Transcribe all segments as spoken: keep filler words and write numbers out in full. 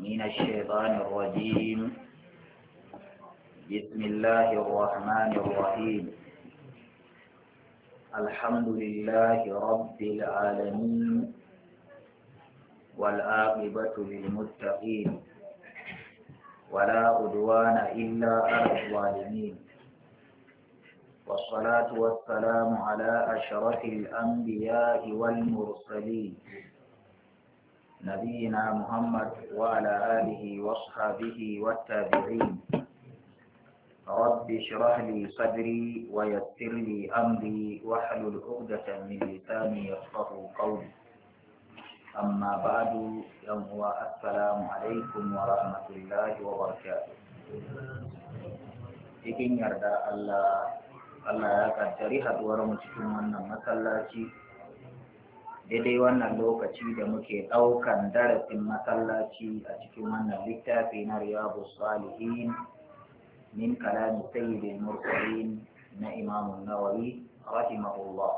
من الشيطان الرجيم. بسم الله الرحمن الرحيم. الحمد لله رب العالمين والعاقبة للمتقين ولا عدوان إلا على الظالمين، والصلاة والسلام على أشرف الأنبياء والمرسلين نبينا محمد وعلى آله وصحبه والتابعين. رب اشرح لي صدري ويسر لي أمري واحلل عقدة من لساني يفقهوا قولي. أما بعد، يوم السلام عليكم ورحمة الله وبركاته. cikin yarda Allah Allah ya kaddari haduwar mu cikin wannan masallaci daidai wannan lokaci da muke ɗaukan darasin masallaci a cikin wannan littafi na Riyadus Salihin min kalami sayyidil mursalin na Imam Nawawi rahimahullah.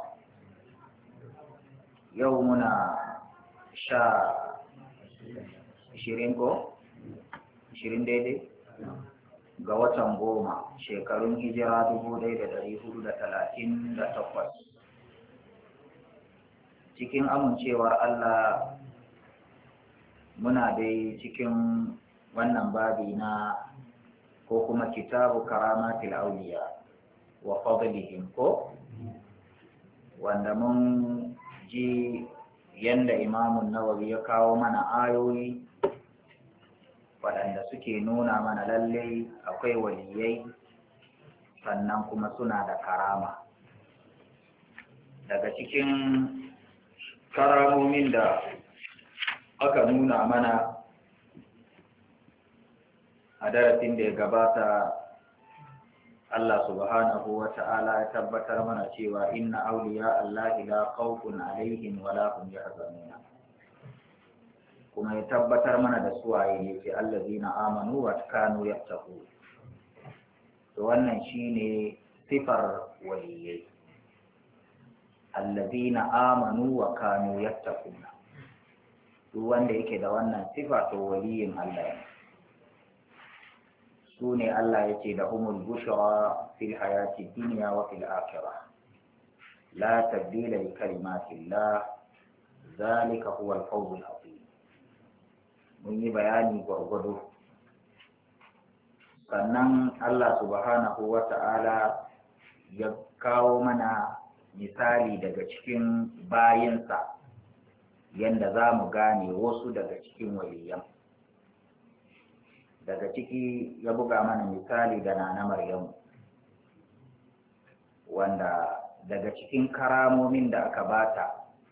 Yau muna sha ishirin ko ishirin daidai ga watan goma shekarun hijira dubu ɗaya da ɗari hudu da talatin da takwas. Cikin amincewar Allah muna dai cikin wannan babi na ko kuma kitabu karamatil auliya wa fadlihim ko wanda mun ji yanda Imamun Nawawi ya kawo mana ayoyi waɗanda suke nuna mana lallai akwai waliyai sannan kuma suna da karama. Daga cikin karamomin da aka nuna mana a darasin da ya gabata, Allah subhanahu wa ta'ala ya tabbatar mana cewa inna awliya Allahi la khawfun alaihim wa la hum yahzanun, kuma ya tabbatar mana da suwaye ne ce allazina amanu wa kanu yattaqun. To wannan shine sifar waliyai, allazina amanu wa kanu yattaqun. Duk wanda yake da wannan sifa to waliyin Allah ne. Su ne Allah yake da humul bushra fil hayati dunya wa fil akhirah la tabdila li kalimatillah zalika huwa al-fawzul azim. Mun yi bayani gwargwado. Sannan Allah subhanahu wa ta'ala ya kawo mana misali daga cikin bayinsa yanda za mu gane wasu daga cikin waliyan. Daga ciki ya buga mana misali da Nana Maryamu, wanda daga cikin karamomin da aka bata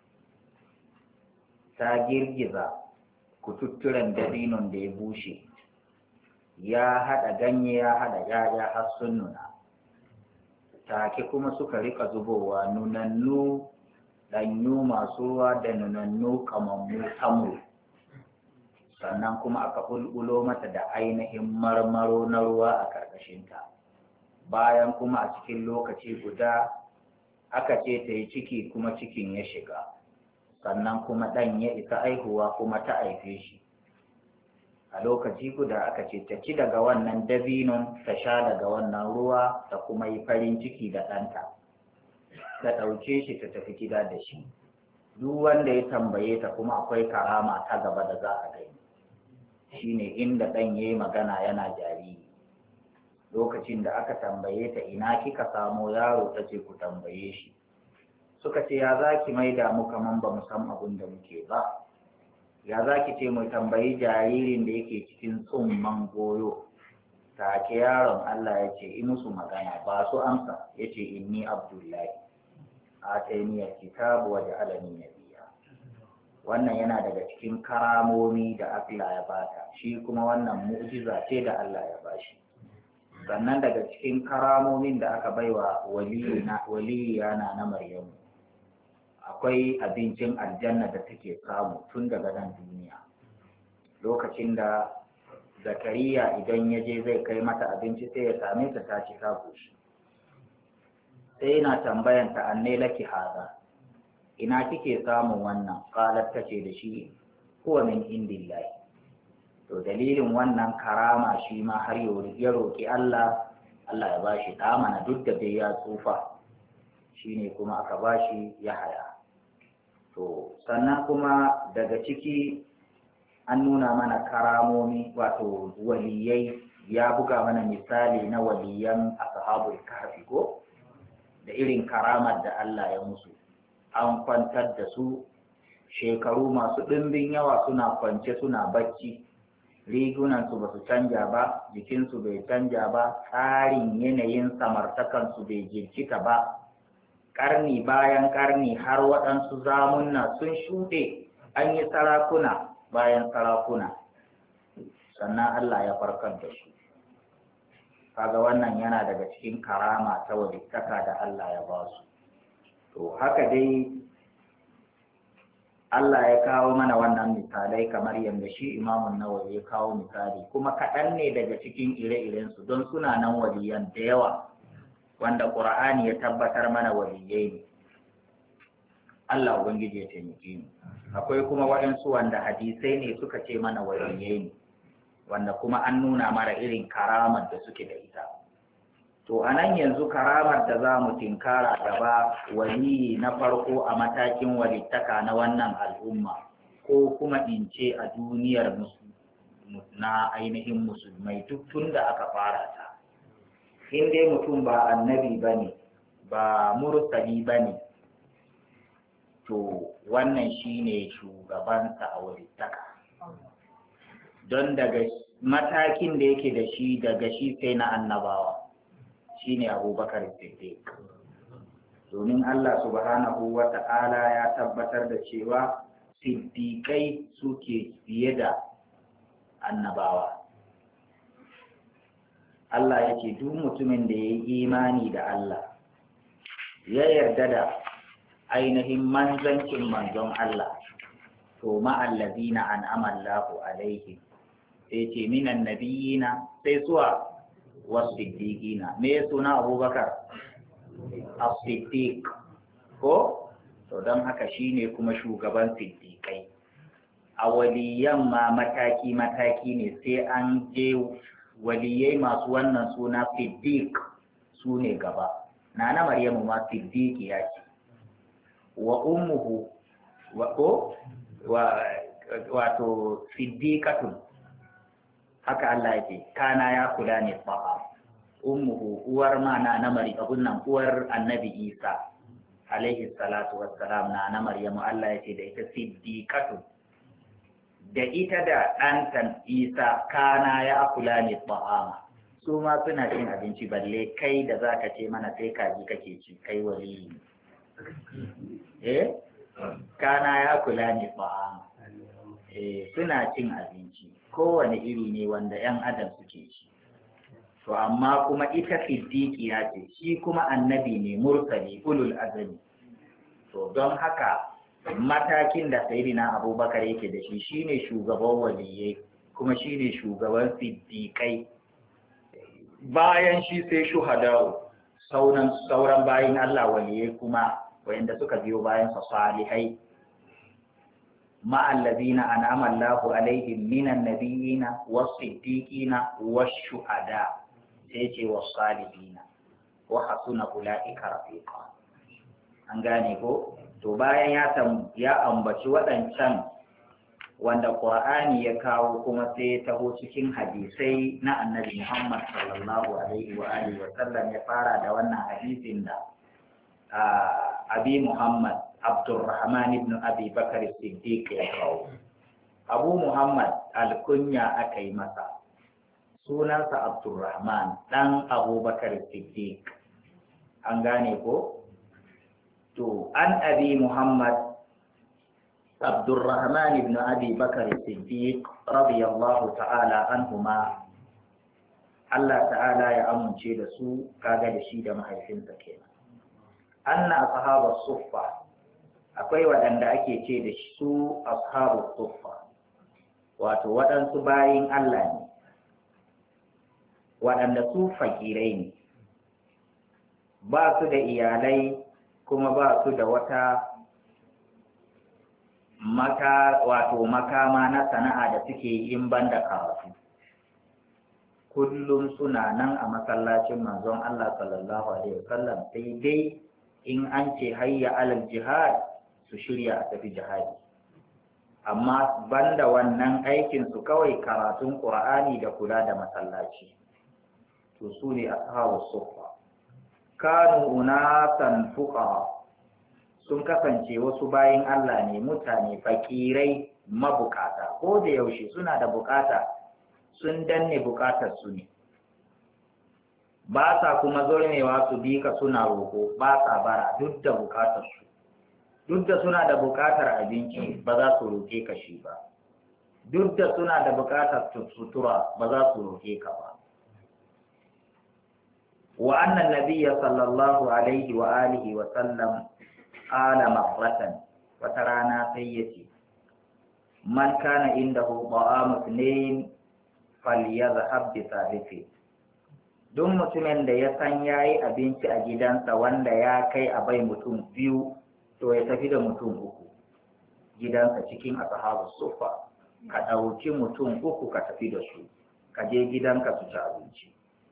ta girgiza kututturen dabinon da ya bushe, ya haɗa ganye ya haɗa yaya har sun nuna, take kuma suka rika zubowa nunannu ɗanyu masu ruwa da nunannu kamammu tamu, sannan kuma aka bulbulo mata da ainihin marmaro na ruwa a ƙarƙashinta. Bayan kuma a cikin lokaci guda aka ce ta yi ciki kuma cikin ya shiga, sannan kuma ɗan ya isa aihuwa kuma ta haife shi. A lokaci guda aka ce ta ci daga wannan dabinon, ta sha daga wannan ruwa, ta kuma yi farin ciki da ɗanta, ta ɗauke shi ta tafi gida da shi. Duk wanda ya tambaye ta kuma akwai karama ta gaba da za a gani, shine inda ɗan ya yi magana yana jariri. Lokacin da aka tambaye ta ina kika samo yaro, ta ce ku tambaye shi. Suka ce ya za ki maida mu kaman ba mu san abin da muke ba, ya za ki ce mu tambayi jaririn da yake cikin tsumman goyo. Take yaron Allah ya ce yi musu magana, ba su amsa. Ya ce inni abdullahi atainiyar kitabu wa ja'alani nabiyya. Wannan yana daga cikin karamomi da Allah ya bata, shi kuma wannan mu'jiza ce da Allah ya bashi. Sannan daga cikin karamomin da aka baiwa waliya na na Maryamu, akwai abincin aljanna da take samu tun daga nan duniya. Lokacin da Zakariya idan ya je zai kai mata abinci sai ya same ta ta ci ta goshi. Sai yana tambayan ta anne laki haza, ina kike samun wannan? Qalat tace da shi huwa min indillahi, to dalilin wannan karama shi ma har ya roƙi Allah Allah ya bashi ɗa mana duk da dai ya tsufa shine kuma aka bashi Yahaya. To sannan kuma daga ciki an nuna mana karamomi wato waliyai, ya buga mana misali na waliyan ashabul kahfi ko da irin karamar da Allah ya musu. An kwantar da su shekaru masu ɗimbin yawa suna kwance suna bacci, rigunansu ba su canja ba, jikinsu bai canja ba, tsarin yanayin samartakansu bai jirkita ba, ƙarni bayan ƙarni har waɗansu zamunna sun shuɗe, an yi sarakuna bayan sarakuna, sannan Allah ya farkar da su. Kaga wannan yana daga cikin karama ta walittaka da Allah ya ba su. To haka dai Allah ya kawo mana wannan misalai kamar yadda shi Imamun Nawawi ya kawo misali, kuma kaɗan ne daga cikin ire-irensu don suna nan waliyan da yawa wanda Ƙur'ani ya tabbatar mana waliyai ne. Allah Ubangiji ya taimake mu. Akwai kuma waɗansu wanda hadisai ne suka ce mana waliyai ne, wanda kuma an nuna mara irin karamar da suke da ita. To a nan yanzu karamar da za mu tinkara gaba waliyi na farko a matakin walittaka na wannan al'umma, ko kuma in ce a duniyar na ainihin musulmai duk tun da aka fara ta. In dai mutum ba annabi ba ne, ba mursali ba ne, to wannan shi ne shugabansa a walittaka. Don daga matakin da yake da shi daga shi sai na annabawa. Shine Abubakar Siddiq, domin Allah subhanahu wa ta'ala ya tabbatar da cewa siddiƙai suke fiye da annabawa. Allah yake duk mutumin da ya yi imani da Allah ya yarda da ainihin manzancin manzon Allah, to ma'allazina an'ama Allahu alaihim, sai ce minan nabiyina sai suwa wasiddiqina. Me suna Abubakar? As-Siddiq ko? To don haka shine kuma shugaban siddiqai. A waliyan ma mataki mataki ne, sai an je waliyai masu wannan suna Siddiq su ne gaba. Nana Maryamu ma Siddiqiya ce. Wa ummuhu wa ko wa wato Siddiqatun, haka Allah yake, kana ya kula ne ba'a. Ummuhu uwar ma na na Maryam, abun nan uwar Annabi Isa alaihi salatu wassalam, na na Maryamu Allah yake da ita siddiqatu, da ita da ɗantan Isa kana ya kula ne ba'a. Su ma suna cin abinci, balle kai da zaka ce mana sai kaji kake ci, kai wali eh kana ya kula ne ba'a. Eh suna cin abinci kowane iri ne wanda ‘yan adam suke ci. To amma kuma ita siddiqiya ce, shi kuma annabi ne mursali ulul azami. To don haka matakin da sayyidina Abubakar yake da shi shine shugaban waliyai, kuma shine shugaban siddiqai. Bayan shi sai shuhada'u, sauran sauran bayin Allah waliyai kuma wayanda suka biyo bayan sa salihai. مع الذين أنعم الله عليهم من النبيين والصديقين والشهداء سيتي والصالحين وحسن أولئك رفيقا. an gane ko? To bayan ya ya ambaci waɗancan wanda Qur'ani ya kawo, kuma sai ya taho cikin hadisai na Annabi Muhammad sallallahu alaihi wa alihi wa sallam, ya fara da wannan hadisin da Abi Muhammad Abdurrahman ibn Abi Bakar Siddiq ya kawo. Abu Muhammad alkunya aka yi masa, sunansa Abdurrahman dan Abu Bakar Siddiq. An gane ko? To an Abi Muhammad Abdurrahman ibn Abi Bakar Siddiq radiyallahu ta'ala anhuma, Allah ta'ala ya amince da su, kaga da shi da mahaifinsa kenan. Anna ashabas suffa, akwai waɗanda ake ce da su ashabus suffa, wato waɗansu bayin Allah ne, waɗanda su fakirai ne, ba su da iyalai kuma ba su da wata maka wato makama na sana'a da suke in banda karatu kullum suna nan a masallacin manzon Allah sallallahu alaihi wasallam sai dai in an ce hayya alal jihad su shirya a tafi jihadi amma banda wannan aikin su kawai karatun Qur'ani da kula da masallaci to su ne ashabus suffa kanu unasan fuqara sun kasance wasu bayin Allah ne mutane fakirai mabukata ko da yaushe suna da bukata sun danne bukatar su ne ba sa kuma zurmewa su bi ka suna roko ba sa bara duk da bukatar su duk da suna da bukatar abinci ba za su roke ka shi ba duk da suna da bukatar sutura ba za su roke ka ba wa annan nabiyya sallallahu alaihi wa alihi wa sallam qala marratan wata rana sai yace man kana indahu ta'amu ithnain falyadhhab bi thalithin duk mutumin da ya san yayi abinci a gidansa wanda ya kai a bai mutum biyu to ya tafi da mutum uku gidansa cikin ashabus suffa ka dauki mutum uku ka tafi da su ka je gidanka su ci abinci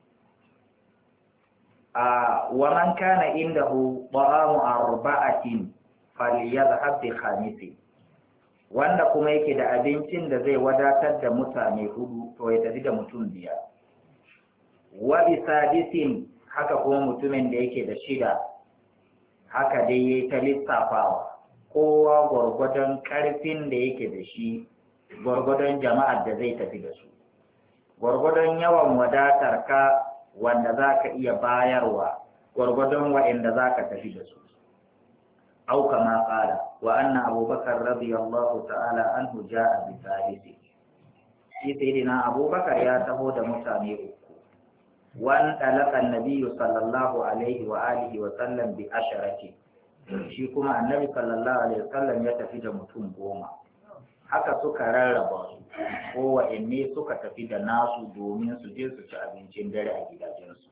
a wa man kana indahu ta'amu arba'atin falyadhhab bi khamisin wanda kuma yake da abincin da zai wadatar da mutane hudu to ya tafi da mutum biyar wa bi sadisin haka kuma mutumin da yake da shida haka dai yayi ta lissafawa kowa gwargwadon karfin da yake da shi gwargwadon jama'ar da zai tafi da su gwargwadon yawan wadatar ka wanda za ka iya bayarwa gwargwadon wa'inda za ka tafi da su au kama kala wa anna abubakar radiyallahu ta'ala anhu ja'a bi thalithi shi sayyidina abubakar ya taho da mutane uku wan talaqa annabiyyu sallallahu alaihi wa alihi wa sallam bi asharati shi kuma annabi sallallahu alaihi wa sallam ya tafi da mutum goma haka suka rarraba su ko wa'inne suka tafi da nasu domin su je su ci abincin dare a gidajensu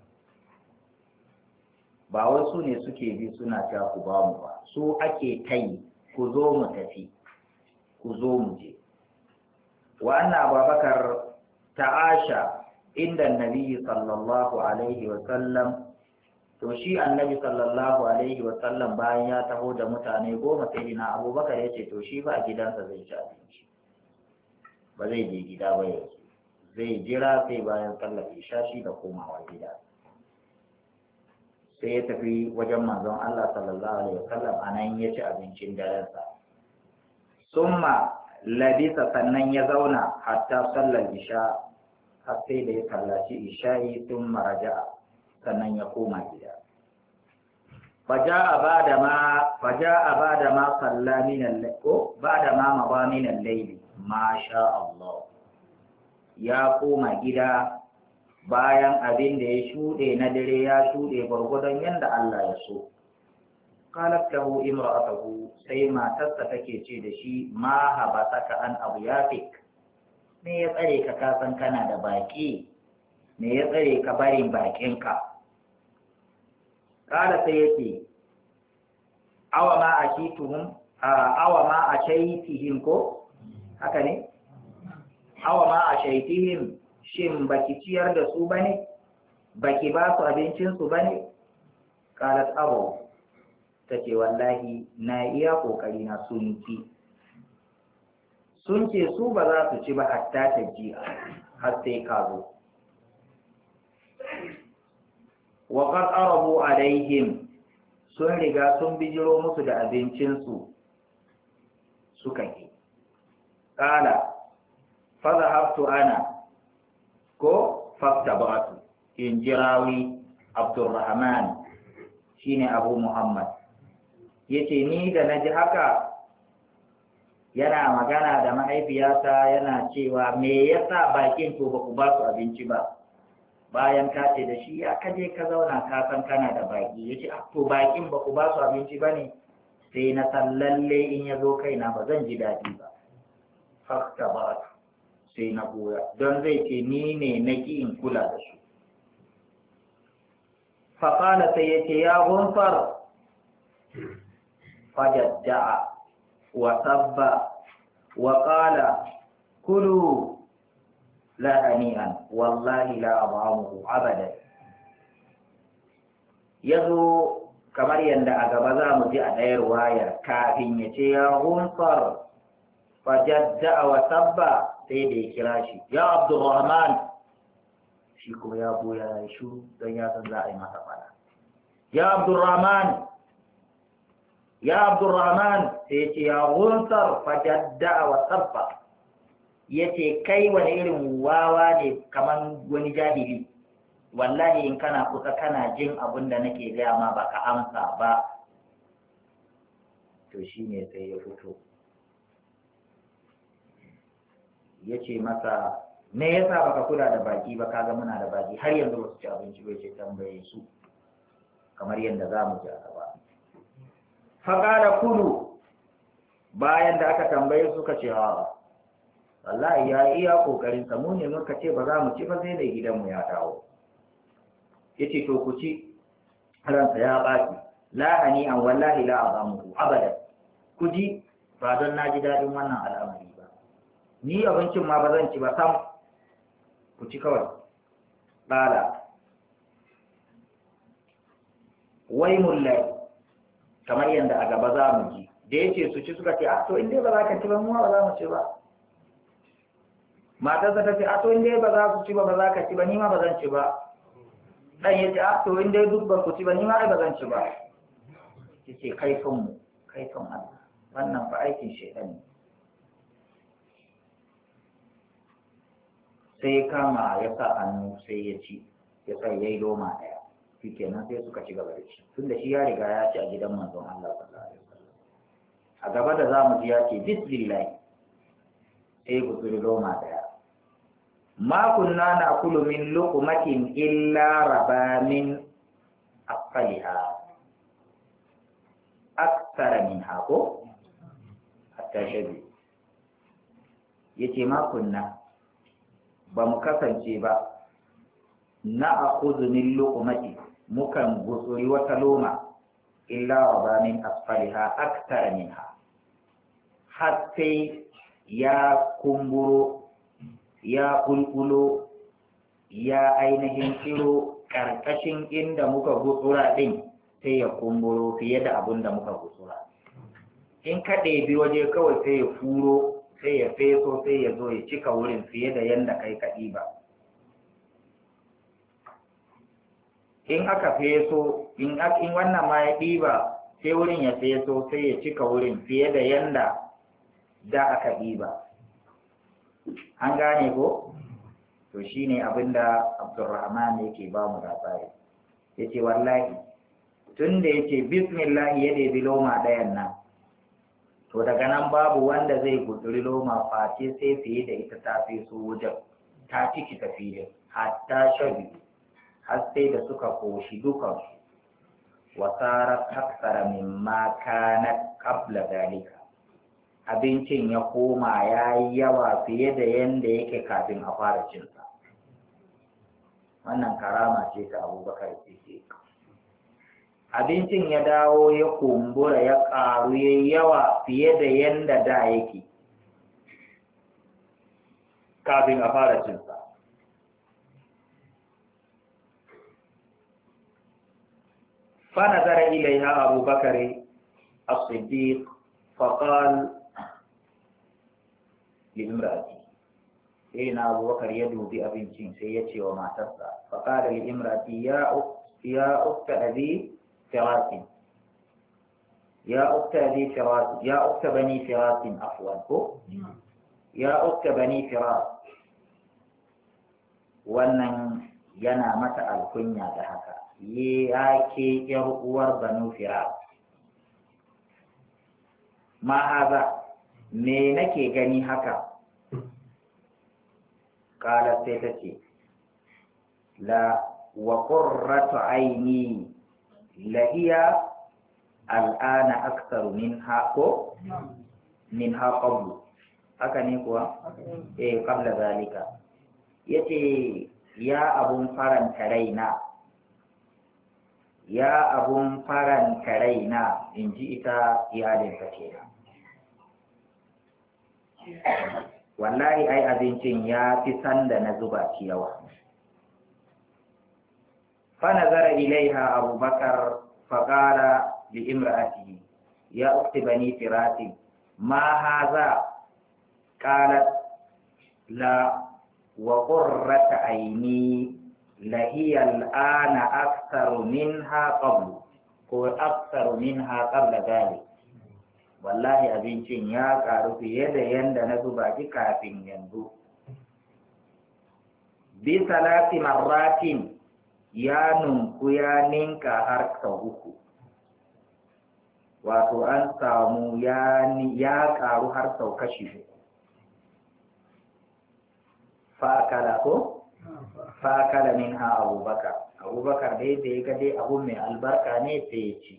ba wasu ne suke bi suna ta ku ba mu ba su ake tai ku zo mu tafi ku zo mu je wa anna abubakar ta'asha inda annabi sallallahu alaihi wa sallam to shi annabi sallallahu alaihi wa sallam bayan ya taho da mutane goma sai dina abubakar ya ce to shi ba gidansa zai ci abinci ba zai je gida ba yanzu zai jira sai bayan sallar isha shi da komawa gida sai ya tafi wajen manzon Allah sallallahu alaihi wa sallam anan ya ci abincin darensa summa labisa sannan ya zauna hatta sallar isha har sai da ya kallaci isha'i summa raja'a sannan ya koma gida faja'a ba'da ma faja'a ba'da ma salla min al-layl ko ba'da ma maba min al-layl ma sha Allah ya koma gida bayan abin da ya shude na dare ya shude gurgudan yanda Allah ya so qalat lahu imra'atuhu sai matarsa take ce da shi ma habasaka an abyafik me ya tsare ka kasan kana da baki me ya tsare ka barin bakinka kada sai yake awa ma akituhum awa ma ashaitihim ko haka ne awa ma ashaitihim shin baki ciyar da su bane baki ba su abincin su bane qalat abu tace wallahi na iya kokari na sun ci sun ce su ba za su ci ba hatta ta ji har sai ka zo wa qad arabu alaihim sun riga sun bijiro musu da abincinsu suka yi qala fa dhahabtu ana ko faktabatu in jirawi abdurrahman shine abu muhammad yace ni da naji haka yana magana da mahaifiyata yana cewa me yasa bakin to ba ku ba su abinci ba bayan ka ce da shi ya kaje ka zauna ka san kana da baki yace to bakin ba ku ba su abinci bane sai na san lalle in ya zo kaina ba zan ji dadi ba faktabatu sai na goya don zai ce ni ne naki in kula da su faƙala sai ya ce ya gunfar fajadda'a wa sabba wa qala kulu la hani'an wallahi la abamuhu abadan. Yazo kamar yadda a gaba za mu ji a ɗayar wayar kafin ya ce ya hunfar fajadda wa sabba sai da ya kira shi ya Abdurrahman, shi kuma ya boya ya shuru don ya san za a yi masa fada. Ya Abdurrahman, ya Abdurrahman sai ce ya hunfar fajadda wa sabba, ya ce kai wani irin wawa ne kamar wani jahili, wallahi in kana kusa kana jin abin da nake gaya ma ba ka amsa ba. To shi ne sai ya fito ya ce masa me yasa baka kula da baki ba, kaga muna da baki har yanzu ba su ci abinci ba. Ce tambaye su kamar yadda za mu ji a gaba. faƙada kulu, bayan da aka tambaye suka ce ha wallahi ya iya kokarin sa, mu ne muka ce ba za mu ci ba sai da gidanmu ya dawo. yace to ku ci, ransa ya baki la'ani an wallahi la azamuhu abadan. ku ji ba don na ji daɗin wannan al'amari ba, ni abincin ma ba zan ci ba sam, ku ci kawai. ƙala wai mullai, kamar yadda a gaba za mu ji da yace su ci suka ce a to inda ba za ka ci ba mu ba za mu ci ba. matarsa ta ce a to inda ba za su ci ba ba za ka ci ba ni ma ba zan ci ba. dan ya ce a to inda duk ba ku ci ba ni ma ai ba zan ci ba. yace kai son mu kai son Allah, wannan fa aikin shedan ne. sai ya kama ya sa hannu sai ya ci, ya sai yayi loma daya, shikenan sai suka ci gaba da ci, tunda shi ya riga ya ci a gidan manzon Allah sallallahu alaihi wasallam. a gaba da zamu ji ya ce bismillah, sai gutsuri loma daya. ma kunna na'kulu min luqmatin illa raba min aqaliha akthara minha ko hatta shabi. yace ma kunna, ba mu kasance ba na'khudhu min luqmati, mukan gutsuri wata loma illa raba min asfaliha akthara minha, har sai ya kumburo ya kulkulo ya ainihin tsiro ƙarƙashin inda muka gutsura ɗin, sai ya kumburo fiye da abin da muka gutsura. in ka ɗebi waje kawai sai ya furo, sai ya feso, sai ya zo ya cika wurin fiye da yadda kai ka ɗiba. in aka feso, in wannan ma ya ɗiba sai wurin ya feso, sai ya cika wurin fiye da yadda da aka ɗiba. an gane ko? to shine abinda Abdurrahman yake ba mu labari. yace wallahi tunda yace bismillah ya debi loma ɗayan nan, to daga nan babu wanda zai guduri loma face sai fiye da ita ta feso wajen, ta ciki ta fiye hatta shabi, har sai da suka koshi dukansu. wasarar aksara mimma kanat qabla dalika, abincin ya koma ya yi yawa fiye da yadda yake kafin a fara cinsa. wannan karama ce ta Abubakar Siddiq. abincin ya dawo ya kumbura ya ƙaru ya yawa fiye da yadda da yake kafin a fara cinsa. فنظر إليها أبو بكر الصديق فقال لامرأتي، إن أبو بكر يدعو بأبنتين سيأتي وما تسعى، فقال لامرأتي يا أخت يا أخت أبي فراس، يا أخت أبي فراس، يا أخت بني فراس عفوا، يا أخت بني فراس. wannan yana mata alkunya da haka, ya ke ‘yar uwar banu firas. ma haza, me nake gani haka? Kala sai ta ce, la wa qurratu aini lahiya al'ana aksaru min hako min haƙabu. haka ne kuwa? eh qabla zalika. yace ya abun faranta raina, ya abun faranta raina, in ji ita iyalinsa kenan. wallahi ai abincin ya fi sanda na zuba shi yawa. Fa nazara ilaiha abubakar faqala li imra'atihi ya ukhti bani firati ma hadha qalat la wa qurrata aini lahiya al'ana aktharu minha qablu ko aktharu minha qabla dhalik. Wallahi abincin ya karu fiye da yanda na zuba shi kafin yanzu. Bi salati marratin ya nunku ya ninka har sau uku, wato an samu ya, ya karu har sau kashi uku. Fa'akala ko? Fa'akala min ha abubakar. Abubakar dai da ya ga dai abu mai albarka ne sai ya ci.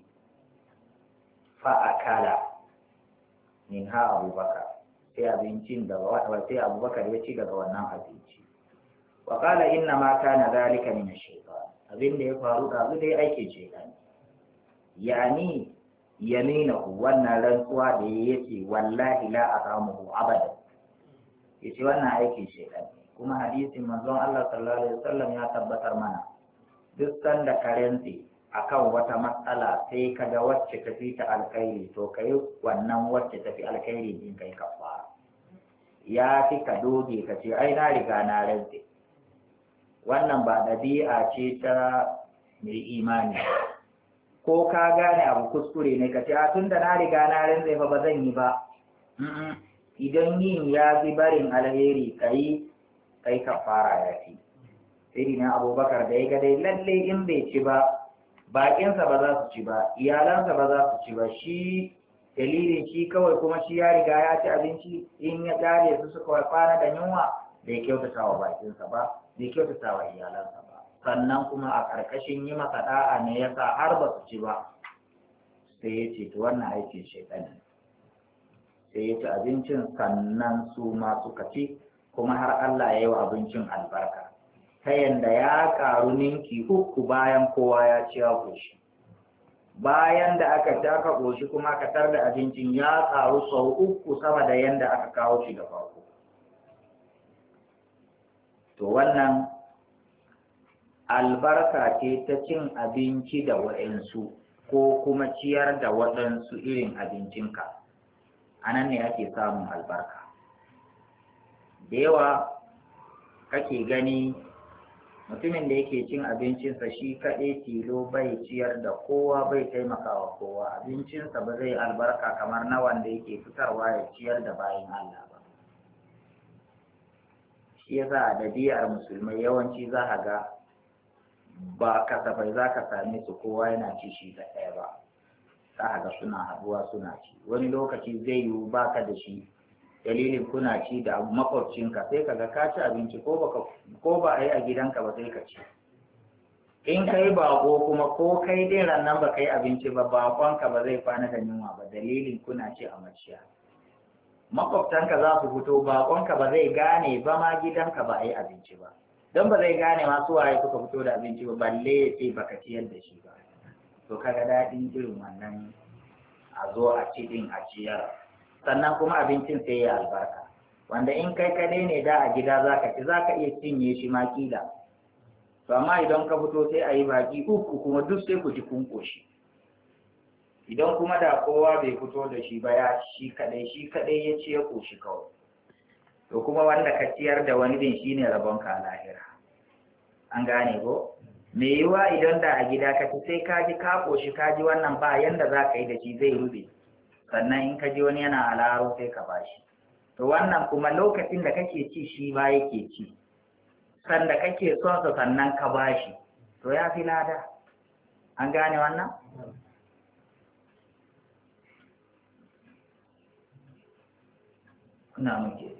Fa'akala min ha abubakar, sai abincin da sai abubakar ya ci daga wannan abinci. Wa qala inna ma kana zalika min ash-shaytan, abin da ya faru da dai aikin shaytan. Yani yaminahu, wannan rantsuwa da yake wallahi la aqamuhu abada, yace wannan aikin shaytan. Kuma hadisin manzon Allah sallallahu alaihi wasallam ya tabbatar mana duk sanda karensi akan wata matsala sai kaga wacce tafi ta alkhairi to kai wannan wacce tafi alkhairi din kai kafara. Ya fi ka doge ka ce ai na riga na rantse. Wannan ba dabi'a ce ta mai imani. Ko ka gane abu kuskure ne ka ce a tunda na riga na rantse fa ba zan yi ba. Idan yin ya fi barin alheri kai kai kafara ya fi. Sai na Abubakar da ya ga dai lalle in bai ci ba bakinsa ba za su ci ba, iyalansa ba za su ci ba, shi dalilin shi kawai kuma shi ya riga ya ci abinci in ya dare su suka kwana da yunwa bai kyautata wa bakinsa ba, bai kyautata wa iyalansa ba. Sannan kuma a ƙarƙashin yi masa da'a ne ya sa har ba su ci ba, sai ya ce to wannan aikin shaitan. Sai ya ci abincin sannan su ma suka ci, kuma har Allah ya yi wa abincin albarka. Ta yanda ya ƙaru ninki uku bayan kowa ya ci ya ƙoshi. Bayan da aka ci aka ƙoshi kuma aka tar da abincin ya ƙaru sau uku sama da yanda aka kawo shi da farko. To wannan albarka ce ta cin abinci da waɗansu ko kuma ciyar da waɗansu irin abincinka. A nan ne ake samun albarka. Da yawa kake gani mutumin da yake cin abincinsa shi kaɗai tilo bai ciyar da kowa bai taimakawa kowa, abincinsa ba zai albarka kamar na wanda yake fitarwa ya ciyar da bayin Allah ba. Shi yasa a ɗabi'ar musulmai yawanci za a ga ba kasafai za ka same su kowa yana ci shi da ɗaya ba, za a ga suna haɗuwa suna ci. Wani lokaci zai yiwu baka da shi, dalilin kuna ci da makwabcinka sai kaga ka ci abinci ko baka ko ba a yi a gidanka ba sai ka ci. In kai bako kuma ko kai din rannan ba kai abinci ba bakonka ba zai kwana da yunwa ba, dalilin kuna ci a maciya. Makwabtanka za su fito bakonka ba zai gane ba ma gidanka ba a yi abinci ba, don ba zai gane masu waye suka fito da abinci ba balle ya ce baka ciyar da shi ba. To kaga daɗin irin wannan a zo a ci din a ciyar. Sannan kuma abincin sai ya albarka, wanda in kai kadai ne da a gida za ka ci za ka iya cinye shi ma kila. To amma idan ka fito sai a yi baki uku kuma duk sai ku ji kun koshi. Idan kuma da kowa bai fito da shi ba ya shi kadai shi kadai ya ci ya koshi kawai. To kuma wanda ka ciyar da wani din shine rabon ka lahira. An gane ko? Me yiwa idan da a gida ka ci sai ka ji ka koshi ka ji wannan ba yanda za ka yi da shi zai rube. Sannan in ka ji wani yana alaro sai ka bashi. To wannan kuma lokacin da kake ci shi ba yake ci, sanda kake son sa sannan ka bashi, to ya fi lada. An gane wannan? Ina muke.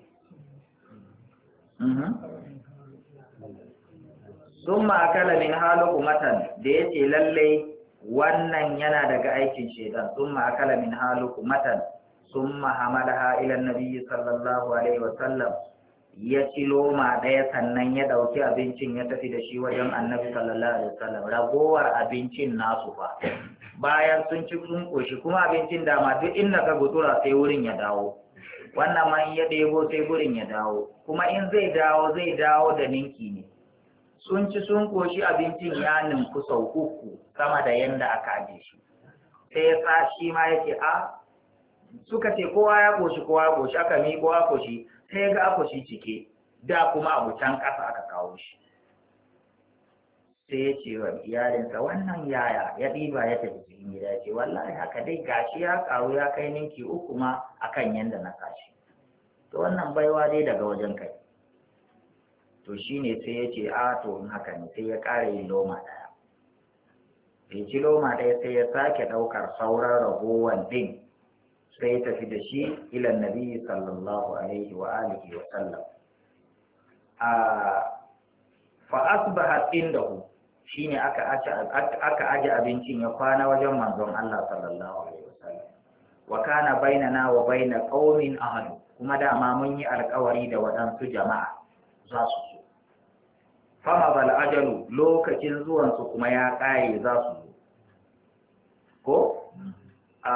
Sun ma'akala min halu umatan da ya ce lallai wannan yana daga aikin shaidan. Sun ma'akala min halu umatan sun mahamalaha ilan nabiyyi sallallahu alaihi wasallam, ya ci loma ɗaya sannan ya ɗauki abincin ya tafi da shi wajen annabi sallallahu alaihi wasallam. Ragowar abincin nasu fa bayan sun ci sun koshi kuma abincin dama duk inda ka gutura sai wurin ya dawo. wannan ma in ya ɗebo sai gurin ya dawo kuma in zai dawo zai dawo da ninki ne sun ci sun koshi abincin ya ninku sau uku sama da yanda aka aje shi sai ya sa shi ma yake a suka ce kowa ya koshi kowa ya koshi aka mi kowa koshi sai ya ga akoshi cike da kuma abu can ƙasa aka kawo shi sai ya ce wa iyalinsa wannan yaya ya ɗiba ya tafi cikin gida ya ce wallahi haka dai gashi ya ƙaru ya kai ninki uku ma akan yanda na kashi to wannan baiwa dai daga wajen kai to shine sai ya ce a to in haka ne sai ya ƙara yin loma ɗaya ya ci loma ɗaya sai ya sake ɗaukar sauran ragowar ɗin sai ya tafi da shi ilan nabi sallallahu alaihi wa alihi wa sallam a fa asbaha indahu shine aka aka aje abincin ya kwana wajen manzon Allah sallallahu alaihi wa sallam wa kana bainana wa baina qaumin ahad kuma dama mun yi alƙawari da waɗansu jama'a za su zo fama bal ajalu lokacin zuwan su kuma ya ƙare za su zo ko a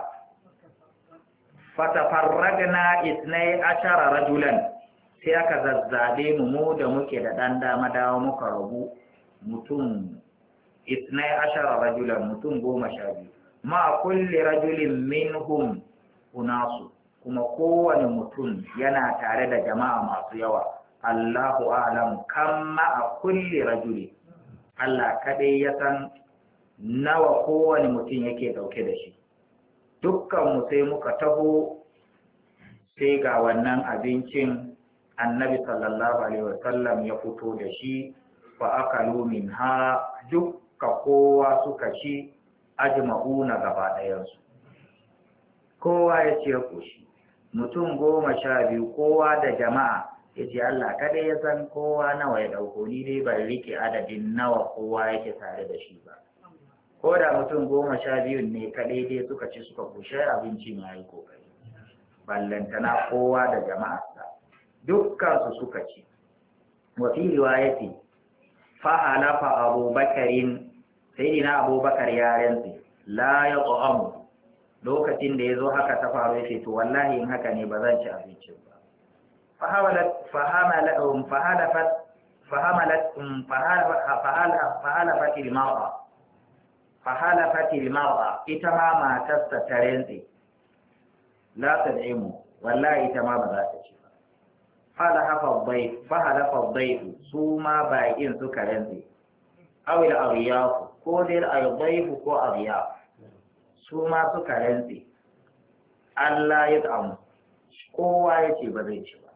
fatafarragna isnai ashara rajulan sai aka zazzabe mu mu da muke da dan dama dawo muka rabu mutum isnai ashara rajulan mutum goma sha biyu ma kulli rajulin minhum unasu kuma kowane mutum yana tare da jama'a masu yawa Allahu a'lam kam ma kulli rajulin Allah kadai ya san nawa kowane mutum yake dauke da shi dukkanmu sai muka taho sai ga wannan abincin annabi sallallahu alaihi wasallam ya fito da shi fa akalu minha dukka kowa suka ci ajma'una gaba ɗayansu kowa ya ce koshi mutum goma sha biyu kowa da jama'a ya ce Allah kada ya san kowa nawa ya ɗauko ni dai ban rike adadin nawa kowa yake tare da shi ba ko da mutum goma sha biyun ne kaɗai dai suka ci suka kushe abincin ya yi kokari ballantana kowa da jama'arsa dukkansu suka ci wa fi riwayati fa'ala fa abubakarin sayyidina abubakar ya rantsi la ya ta'amu lokacin da yazo haka ta faru yace to wallahi in haka ne ba zan ci abincin ba fa hawalat fa hamalat fa halafat fa hamalat fa halafat al-mar'a fahalafatil mar'a ita ma matarsa ta rantse la tad'imu wallahi ita ma ba za ta ci ba falahafa dayf fahalafa dayf su ma bayin suka rantse aw al ariyaf ko dai al dayf ko ariyaf su ma suka rantse Allah ya tsamu kowa yace ba zai ci ba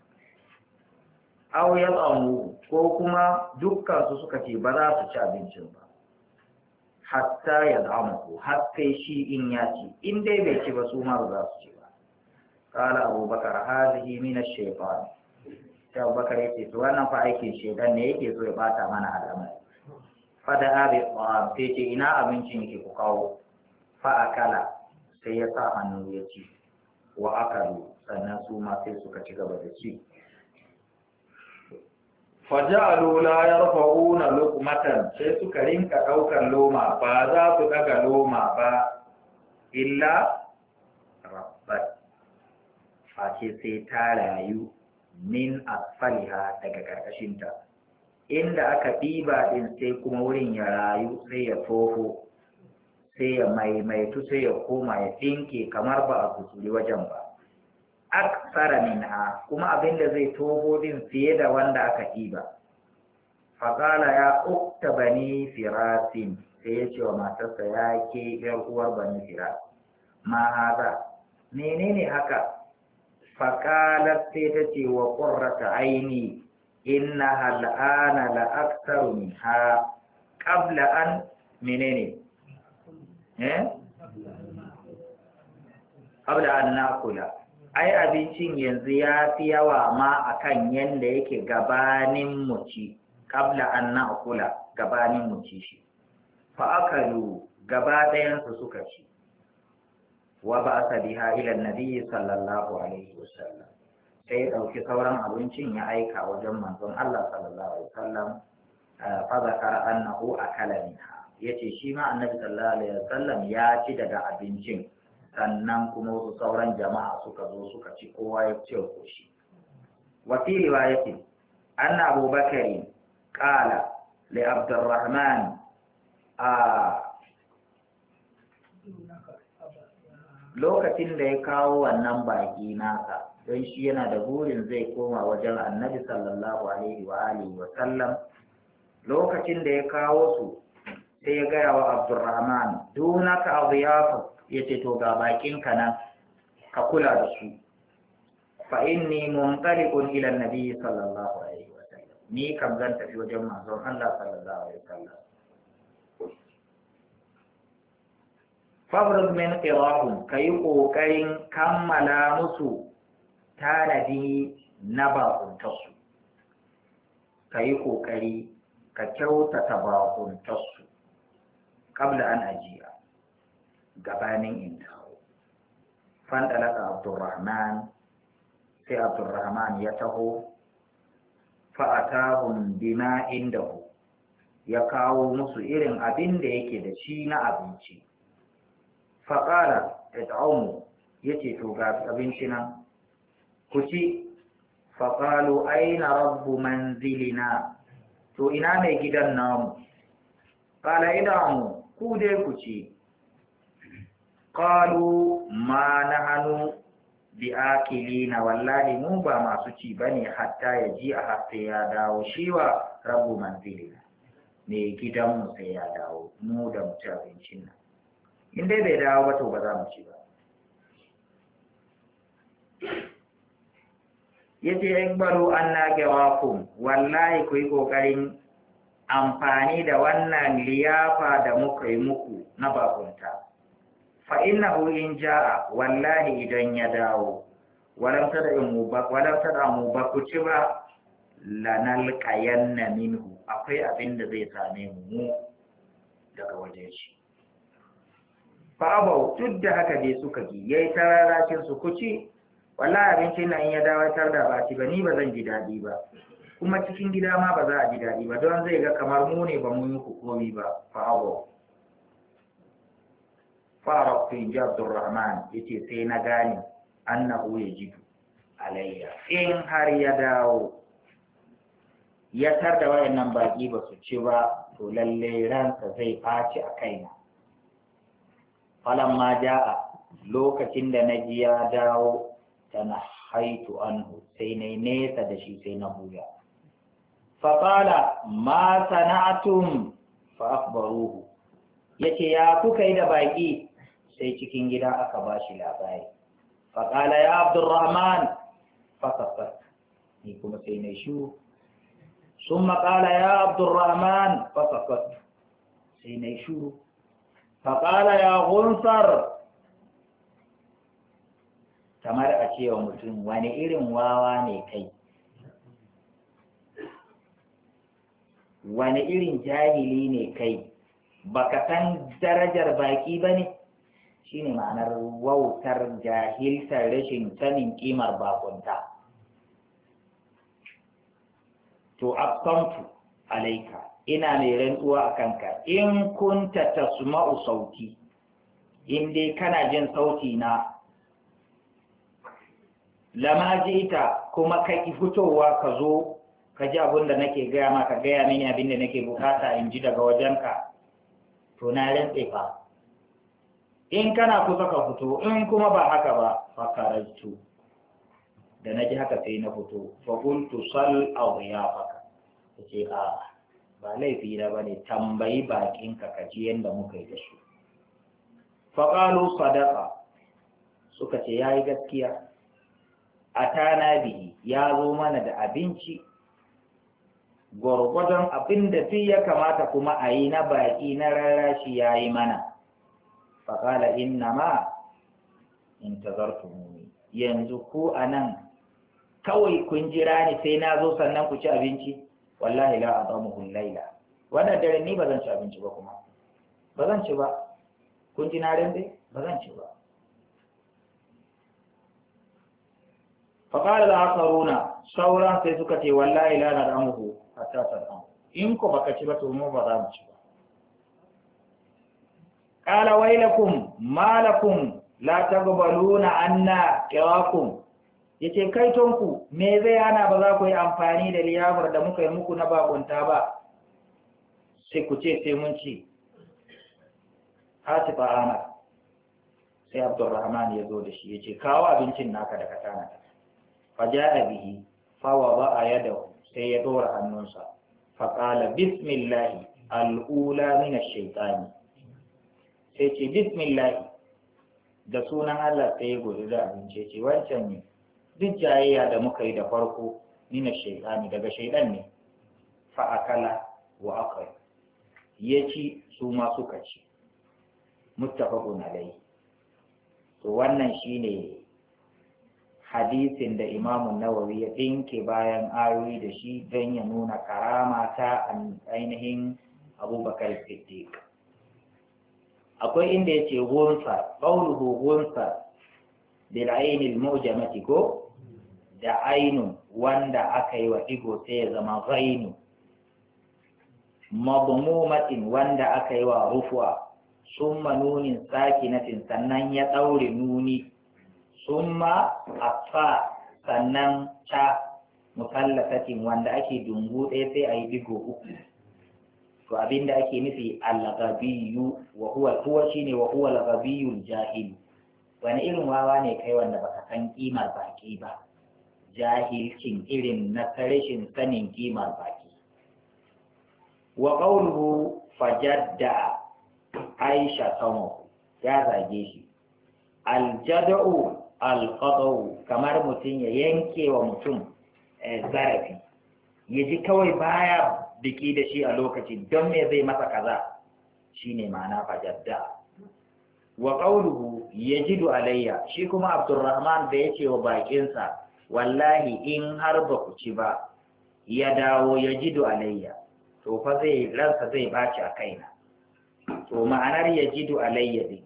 aw ya tsamu ko kuma dukkan su suka ce ba za su ci abincin ba hatta ya zama har sai shi in ya ci in dai bai ci ba su ma ba za su ci ba kala abubakar hazihi min ash-shaytan sai abubakar yace to wannan fa aikin shedan ne yake so ya bata mana al'amari fada abi qam sai ce ina abincin yake ku kawo fa akala sai ya sa hannu ya ci wa akalu sannan su ma sai suka ci gaba da ci faja'alu la yarfa'una luqmatan sai suka rinka daukar loma ba za su daga loma ba illa rabbat face sai ta rayu min asfaliha daga karkashin ta inda aka diba din sai kuma wurin ya rayu sai ya tofo sai ya maimaitu sai ya koma ya dinke kamar ba a kusuri wajen ba aksara minha kuma abinda zai toho din fiye da wanda aka ɗiba faƙala ya ukta bani firasin sai ya ce wa matarsa ya ke yar uwar bani firas ma haza menene haka faƙalar sai ta ce wa ƙurrata aini inna hal'ana la aksaru minha qabla an menene eh qabla an nakula ai abincin yanzu ya fi yawa ma akan yanda yake gabanin mu ci kabla an na'kula gabanin mu ci shi fa akalu gaba ɗayan su suka ci wa ba'atha biha ila an-nabi sallallahu alaihi wasallam sai dauki sauran abincin ya aika wajen manzon Allah sallallahu alaihi wasallam fa zakara annahu akala minha yace shi ma annabi sallallahu alaihi wasallam ya ci daga abincin sannan kuma wasu sauran jama'a suka zo suka ci kowa ya ce koshi wa fi riwayatin anna abubakar qala li abdurrahman a lokacin da ya kawo wannan baki nasa don shi yana da burin zai koma wajen annabi sallallahu alaihi wa alihi wa sallam lokacin da ya kawo su sai ya gaya wa abdurrahman dunaka adiyafa yace to ga bakin ka nan ka kula da su fa inni muntaliqun ila annabi sallallahu alaihi wa sallam ni kam zan tafi wajen manzon Allah sallallahu alaihi wa sallam fabrud min qirahum kai kokarin kammala musu tanadi na bakuntarsu kai kokari ka kyautata bakuntarsu qabla an ajiya gabanin intaho fandalaka abdurrahman sai abdurrahman ya taho fa'atahum bima indahu ya kawo musu irin abin da yake da shi na abinci faƙala it'amu yace to ga abinci nan ku ci faƙalu aina rabbu manzilina to ina mai gidan namu ƙala idamu ku dai ku ci qalu ma nahanu bi akilina wallahi mu ba masu ci bane hatta ya ji a hatta ya dawo shiwa rabbu manzilina mai gidan mu sai ya dawo mu da mu ci abincin nan in dai bai dawo ba to ba za mu ci ba yace ikbaru anna gawakum wallahi ku yi kokarin amfani da wannan liyafa da muka yi muku na bakunta fa innahu in jaa wallahi idan ya dawo walam tad'u ba walam tad'u ba ku ci ba lanalqayanna minhu akwai abin da zai same mu daga wajen shi fa abau duk da haka dai suka ji yayi tararacin su kuci wallahi abincin nan in ya dawatar da ba ci ba ni ba zan ji dadi ba kuma cikin gida ma ba za a ji dadi ba don zai ga kamar mu ne ba mu yi ku komi ba fa abau fara fi Abdurrahman yace sai na gane annahu yajidu alayya in har ya dawo ya tar da wayannan baki ba su ci ba to lalle ransa zai faci a kaina falamma jaa lokacin da naji ya dawo tana haitu anhu sai nai nesa da shi sai na buya fa qala ma sana'tum fa akhbaruhu yace ya kuka yi da baki sai cikin gida aka bashi labari fa qala ya Abdurrahman fa kafat ni kuma sai nai shu summa qala ya Abdurrahman fa kafat sai nai shu faƙala ya gunsar kamar a cewa mutum wani irin wawa ne kai wani irin jahili ne kai baka san darajar baki ba ne shi ne ma'anar wautar jahiltar rashin sanin ƙimar bakunta to aqsamtu alaika ina mai rantsuwa a kanka in kunta tasma'u sauti in dai kana jin sauti na lama ita kuma ka ki fitowa ka zo ka ji abin da nake gaya maka gaya mini abin da nake bukata in ji daga wajenka to na rantse fa in kana kusa ka fito in kuma ba haka ba fa karatu da naji haka sai na fito fa qultu sal adiyafaka ce a ba laifi na bane tambayi bakinka ka ji yanda muka yi da su faƙalu sadaka suka ce ya yi gaskiya a tana bihi ya zo mana da abinci gwargwadon abin da fi ya kamata kuma a yi na baƙi na rarashi ya yi mana faƙala inna ma in tazartumuni yanzu ku a nan kawai kun jira ni sai na zo sannan ku ci abinci wallahi la adamuhu laila wannan dare ni ba zan ci abinci ba kuma ba zan ci ba kun ji na rinde ba zan ci ba fa qala al-akharuna sauran sai suka ce wallahi la nadamuhu hatta tadamu in ko baka ci ba to mu ba za mu ci ba qala wailakum malakum la taqbaluna anna qirakum yace kai tonku me zai hana ba za ku yi amfani da liyafar da muka yi muku na bakunta ba sai ku ce sai mun ci hatifa ana sai Abdurrahman ya zo da shi yace kawo abincin naka da katana faja'a bihi fa wada'a yadahu sai ya dora hannunsa fa qala bismillah al-ula min ash-shaytani sai ce bismillah da sunan Allah sai ya gudu da abinci ce wancan ne duk jayayya da muka yi da farko min ash-shaytani daga shaydan ne fa akala wa akal yaci su ma suka ci muttafaqun alayhi to wannan shine hadisin da Imam Nawawi ya dinke bayan ayoyi da shi don ya nuna karama ta ainihin Abubakar Siddiq akwai inda yace gunsa qawluhu gunsa bil ayn al mu'jamati ko da ainun wanda aka yi wa digo sai ya zama ghainu madmumatin wanda aka yi wa rufuwa summa nunin sakinatin sannan ya daure nuni summa afa sannan ta musallasatin wanda ake dungu ɗaya sai a yi digo uku to abinda ake nufi al-ghabiyyu wa huwa huwa shine wa huwa al-ghabiyyul jahil wani irin wawa ne kai wanda baka san kimar baki ba jahilcin irin na rashin sanin kimar baki wa qawluhu fajadda aisha tamu ya zage shi al-jad'u al-qadau kamar mutum ya yanke wa mutum zarafi ya ji kawai baya biki da shi a lokaci don me zai masa kaza shine ma'ana fajadda wa qawluhu yajidu alayya shi kuma Abdurrahman da yace wa bakinsa wallahi in har ba ku ci ba ya dawo yajidu alayya to fa zai ransa zai baci a kaina to ma'anar yajidu alayya din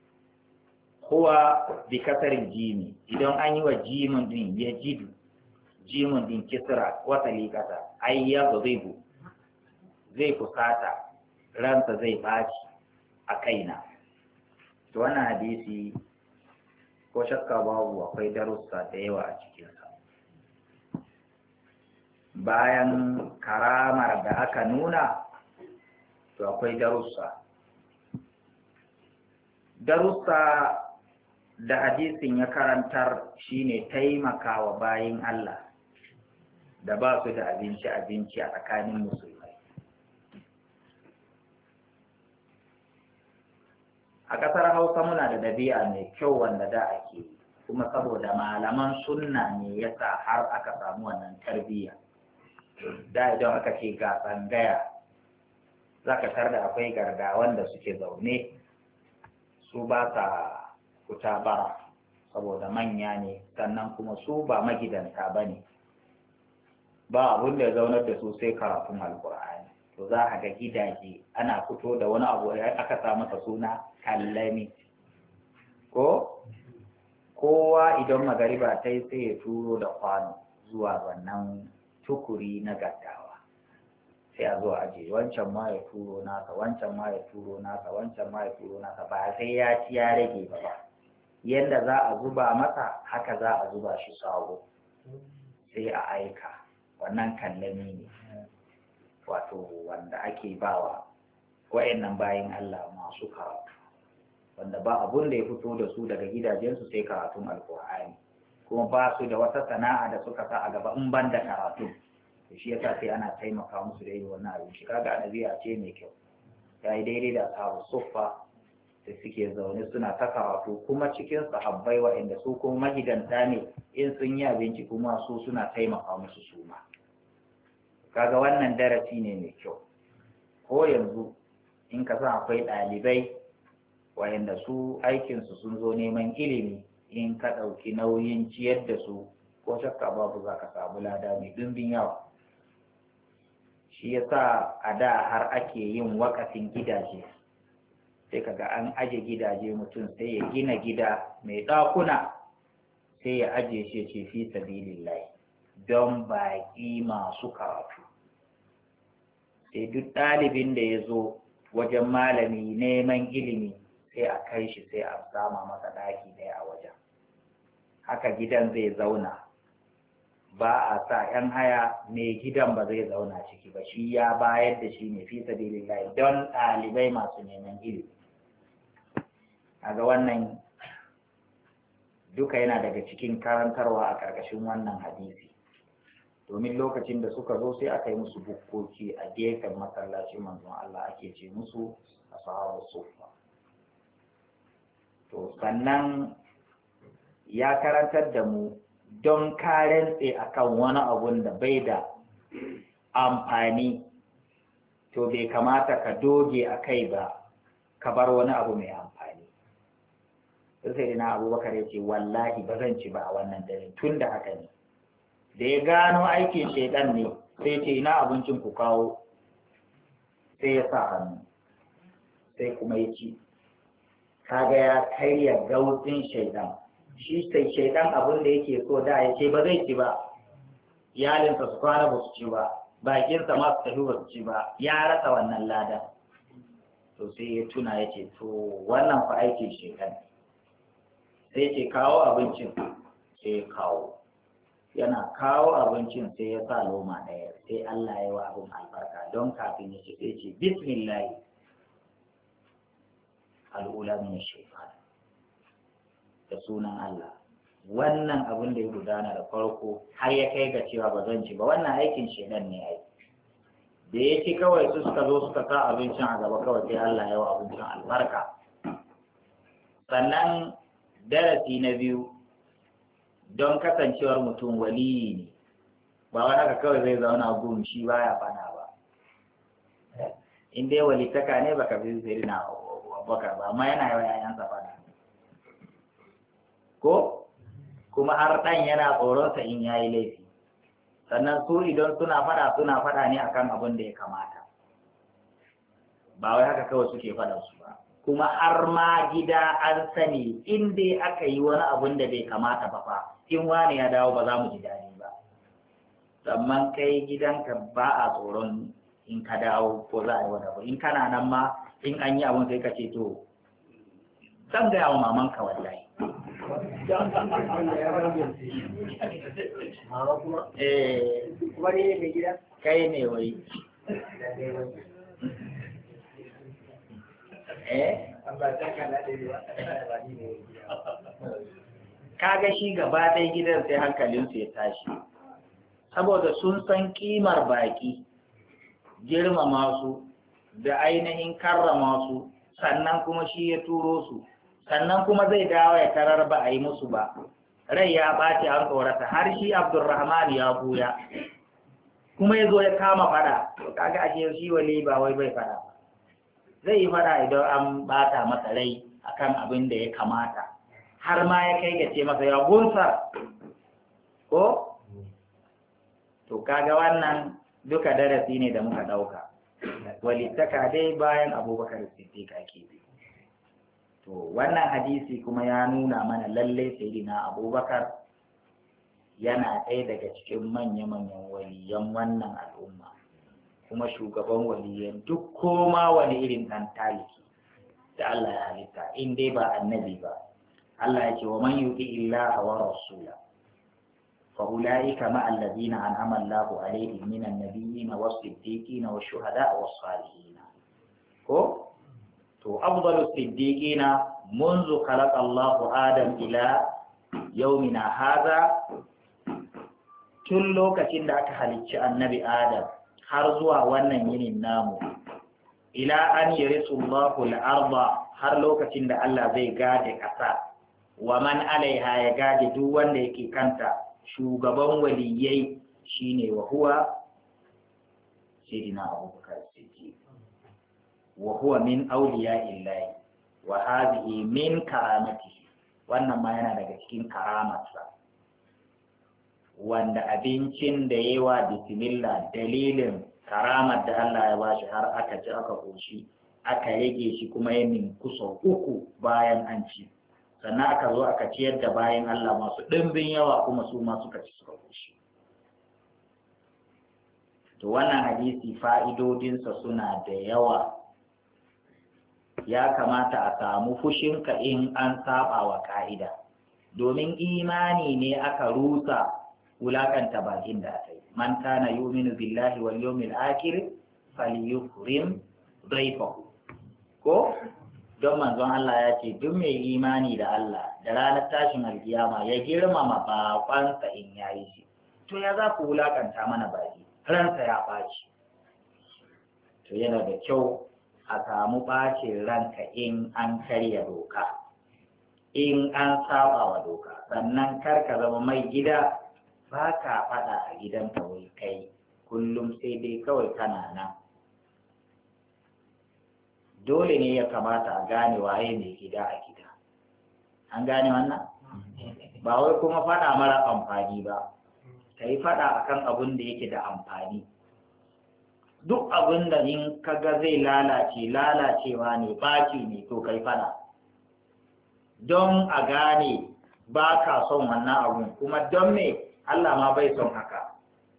huwa bi kasarin jimi idan an yi wa jimin din yajidu jimin din kisra wata likata ay yadhibu zai kusata ransa zai baci a kaina to wannan hadisi ko shakka babu akwai darussa da yawa a cikinsa bayan karamar da aka nuna to akwai darussa darussa da hadisin ya karantar shine taimakawa bayin Allah da ba su da abinci abinci a tsakanin musulmai a ƙasar Hausa muna da dabi'a mai kyau wanda da ake kuma saboda malaman sunna ne yasa har aka samu wannan tarbiyya da idan aka ce ga tsangaya zaka tar da akwai garga wanda suke zaune su ba sa kuta bara saboda manya ne sannan kuma su ba magidanta ba ne ba abin da ya zaunar da su sai karatun alkur'ani to za a ga gidaje ana fito da wani abu aka sa masa suna kallami ko kowa idan magariba ta yi sai ya turo da kwano zuwa wannan tukuri na gaddawa sai a zo aje wancan ma ya turo nasa wancan ma ya turo nasa wancan ma ya turo nasa ba sai ya ci ya rage ba ba yadda za a zuba masa haka za a zuba shi sabo sai a aika wannan kallami ne wato wanda ake bawa wa'annan bayin Allah masu karatu wanda ba abun da ya fito da su daga gidajensu sai karatun alkur'ani kuma ba su da wata sana'a da suka sa a gaba in ban da karatu to shi yasa sai ana taimaka musu da yin wannan abin shi kaga anabiya ce mai kyau ya yi daidai da sabu suffa da suke zaune suna ta karatu kuma cikin sahabbai wa'anda su kuma mahidanta ne in sun yi abinci kuma su suna taimaka musu su ma kaga wannan darasi ne mai kyau ko yanzu in ka san akwai ɗalibai wa'anda su aikinsu sun zo neman ilimi in ka ɗauki nauyin ciyar da su ko shakka babu za ka samu lada mai ɗumbin yawa shi yasa a da har ake yin wakafin gidaje sai kaga an aje gidaje mutum sai ya gina gida mai ɗakuna sai ya aje shi ce fi sabilillahi don baƙi masu karatu sai duk ɗalibin da ya zo wajen malami neman ilimi sai a kai shi sai a sama masa ɗaki ɗaya a wajen haka gidan zai zauna ba a sa ‘yan haya mai gidan ba zai zauna ciki ba shi ya bayar da shi ne fi sabilillahi don ɗalibai masu neman ilimi ga wannan duka yana daga cikin karantarwa a ƙarƙashin wannan hadisi domin lokacin da suka zo sai aka yi musu bukkoki a gefen masallacin manzon Allah ake ce musu ashabu suffa to sannan ya karantar da mu don ka rantse akan wani abun da bai da amfani to bai kamata ka doge a kai ba ka bar wani abu mai amfani sai na abubakar ya ce wallahi ba zan ci ba a wannan dare tun da haka ne da ya gano aikin shaidan ne sai ce ina abincin ku kawo sai ya sa hannu sai kuma ya ci kaga ya karya gautsin shaidan shi sai shaidan abin da yake so da ya ce ba zai ci ba iyalinsa su kwana ba su ci ba bakinsa ma su tafi ba su ci ba ya rasa wannan ladan to sai ya tuna ya ce to wannan fa aikin shaidan sai ce kawo abincin sai ya kawo yana kawo abincin sai ya sa loma ɗaya sai Allah ya wa abin albarka don kafin ya ce sai ce bismillah al'ula min shaytan da sunan Allah wannan abin da ya gudana da farko har ya kai ga cewa ba zan ci ba wannan aikin shedan ne ai da ya ci kawai su suka zo suka sa abincin a gaba kawai sai Allah ya wa abincin albarka sannan darasi na biyu don kasancewar mutum waliyi ne ba wani haka kawai zai zauna gun shi baya fana ba in dai walitaka ne baka fi zai na abubakar ba amma yana yawa yayansa fana ko kuma har ɗan yana tsoronsa in yayi laifi sannan su idan suna fada suna fada ne akan abin da ya kamata ba wai haka kawai suke fada su ba kuma har ma gida an sani in dai aka yi wani abin da bai kamata ba fa in wani ya dawo ba za mu ji daɗi ba sannan kai gidanka ba a tsoron in ka dawo ko za a yi wani abu in kana nan ma in an yi abin sai ka ce to zan gaya wa mamanka wallahi eh kai ne wai eh kaga shi gaba ɗaya gidan sai hankalinsu ya tashi saboda sun san kimar baki girmama su da ainihin karrama su sannan kuma shi ya turo su sannan kuma zai dawo ya tarar ba a yi musu ba rai ya ɓaci an tsorata har shi Abdulrahman ya buya kuma ya zo ya kama fada to kaga ashe shi wali ba wai bai fada ba zai yi fada idan an bata masa rai akan abin da ya kamata har ma ya kai ga ce masa ya gunsa ko to kaga wannan duka darasi ne da muka dauka walittaka dai bayan Abubakar Siddiq ake bi to wannan hadisi kuma ya nuna mana lalle sayyidina Abubakar yana ɗaya daga cikin manya-manyan waliyan wannan al'umma kuma shugaban waliyan duk koma wani irin ɗan taliki da Allah ya halitta in dai ba annabi ba Allah ya ce wa man yuti illaha wa rasula fa ulaika ma alladhina an'ama Allahu alaihim minan nabiyyin was-siddiqin wash-shuhada'i was-salihin ko to afdalu siddiqina منذ خلق الله آدم إلى يومنا هذا tun lokacin da aka halicci annabi Adam har zuwa wannan yinin namu ila an yarisu Allahu al-arda har lokacin da Allah zai gade ƙasa wa man alaiha ya gade duk wanda yake kanta shugaban waliyai shine wa huwa sayyidina Abubakar Siddiq wa huwa min awliya'illahi wa hadhihi min karamatihi wannan ma yana daga cikin karamarsa wanda abincin da yawa bismillah dalilin karamar da Allah ya bashi har aka ci aka koshi aka rage shi kuma ya kusa uku bayan an ci sannan aka zo aka ciyar da bayan Allah masu ɗimbin yawa kuma su ma suka ci suka koshi to wannan hadisi fa'idodinsa suna da yawa ya kamata a samu fushinka in an saba wa ka'ida domin imani ne aka rusa wulakanta bakin da aka yi man kana yu'minu billahi wal yawmil akhir falyukrim dayfahu ko don manzon Allah ya ce duk mai imani da Allah da ranar tashin alkiyama ya girmama bakonsa in yayi shi to ya za ku wulakanta mana baki ransa ya ɓaci to yana da kyau a samu ɓacin ranka in an karya doka in an saba wa doka sannan kar ka zama mai gida ba ka faɗa a gidanka wai kai kullum sai dai kawai kana nan dole ne ya kamata a gane waye mai gida a gida an gane wannan ba wai kuma faɗa mara amfani ba ka yi faɗa akan abin da yake da amfani duk abin da in kaga zai lalace lalacewa ne baki ne to kai faɗa don a gane ba ka son wannan abun kuma don me Allah ma bai son haka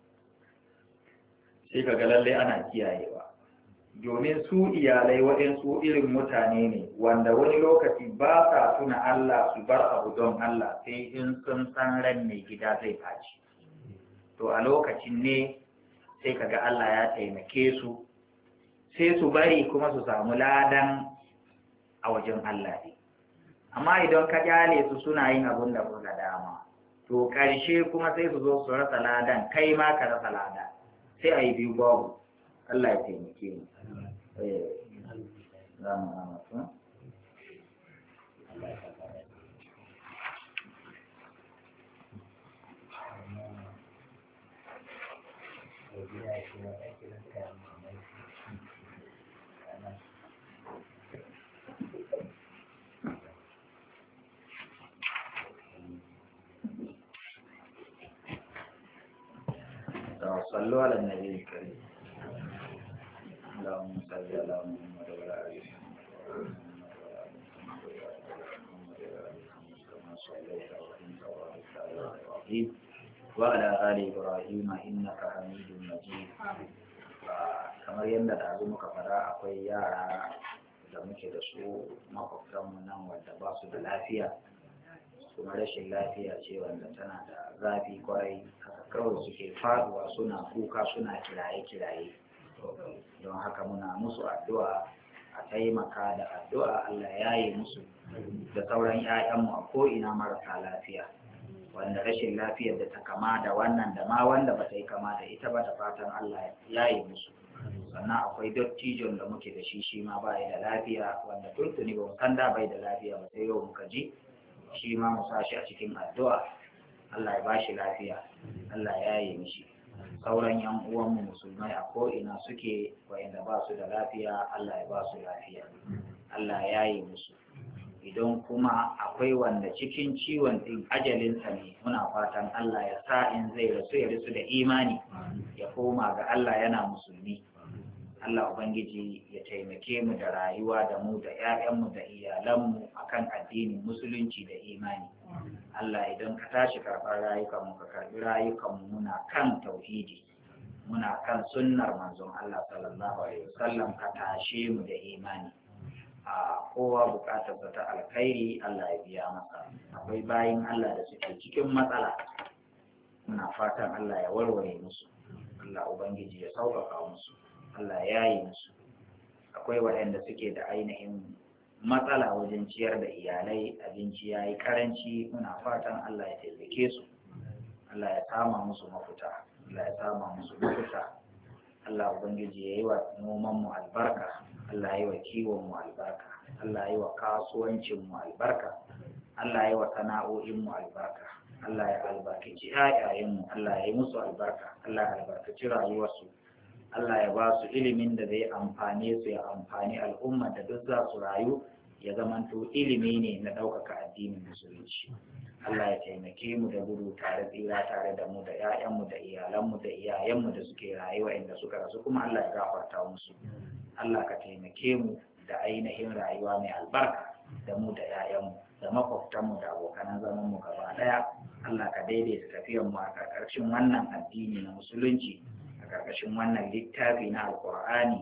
sai kaga lallai ana kiyayewa domin su iyalai waɗansu irin mutane ne wanda wani lokaci ba sa tuna Allah su bar abu don Allah sai in sun san ran mai gida zai faci to a lokacin ne sai kaga Allah ya taimake su sai su bari kuma su samu ladan a wajen Allah ne amma idan ka kyale su suna yin abun da kuka dama to ƙarshe kuma sai su zo su rasa ladan kai ma ka rasa lada sai a yi biyu babu Allah ya taimake mu eh za mu amsa صلوا على النبي الكريم اللهم صل على محمد وعلى ال محمد وعلى ال ابراهيم انك حميد مجيد kamar yadda da muka fara akwai yara da muke da su makwabtanmu nan wanda ba su da lafiya kuma rashin lafiya ce wanda tana da zafi kwarai haka kawai suke faduwa suna kuka suna kiraye-kiraye don haka muna musu addu'a a taimaka da addu'a Allah ya yi musu da sauran 'ya'yanmu a ko'ina marasa lafiya wanda rashin lafiyar da ta kama da wannan da ma wanda ba ta yi kama da ita ba da fatan Allah ya yi musu sannan akwai dattijon da muke da shi shi ma ba da lafiya wanda tuntuni ba mu san da bai da lafiya ba sai yau muka ji shi ma mu sa shi a cikin addu'a Allah ya bashi lafiya Allah ya yi mishi sauran yan uwanmu musulmai a ko'ina suke wayanda ba su da lafiya Allah ya ba su lafiya Allah ya yi musu idan kuma akwai wanda cikin ciwon din ajalinsa ne muna fatan Allah ya sa in zai rasu ya rasu da imani ya koma ga Allah yana musulmi Allah Ubangiji ya taimake mu da rayuwa da mu da 'ya'yanmu da iyalanmu akan addinin musulunci da imani. Allah idan ka tashi karɓar rayukanmu ka karɓi rayukanmu muna kan tauhidi, muna kan sunnar manzon Allah sallallahu alaihi wasallam ka tashe mu da imani. A kowa buƙatar ta alkhairi Allah ya biya masa. Akwai bayin Allah da suke cikin matsala. Muna fatan Allah ya warware musu. Allah Ubangiji ya sauƙaƙa musu. Allah ya yi musu. Akwai waɗanda suke da ainihin matsala wajen ciyar da iyalai, abinci ya yi karanci, muna fatan Allah ya taimake su. Allah ya sama musu mafuta, Allah ya sama musu mafuta. Allah Ubangiji ya yi wa nomanmu albarka, Allah ya yi wa kiwonmu albarka, Allah ya yi wa kasuwancinmu albarka, Allah ya yi wa sana'o'inmu albarka, Allah ya albarkaci ƴaƴayenmu, Allah ya yi musu albarka, Allah ya albarkaci rayuwarsu. Allah ya ba su ilimin da zai amfane su ya amfani al'umma da duk za su rayu ya zamanto ilimi ne na ɗaukaka addinin musulunci. Allah ya taimake mu da gudu tare tsira tare da mu da 'ya'yanmu da iyalanmu da iyayenmu da suke rayuwa inda suka rasu kuma Allah ya gafarta musu. Allah ka taimake mu da ainihin rayuwa mai albarka da mu da 'ya'yanmu da makwabtanmu da abokanan zaman mu gaba ɗaya. Allah ka daidaita tafiyar mu a ƙarƙashin wannan addini na musulunci. Karkashin wannan littafi na alkur'ani a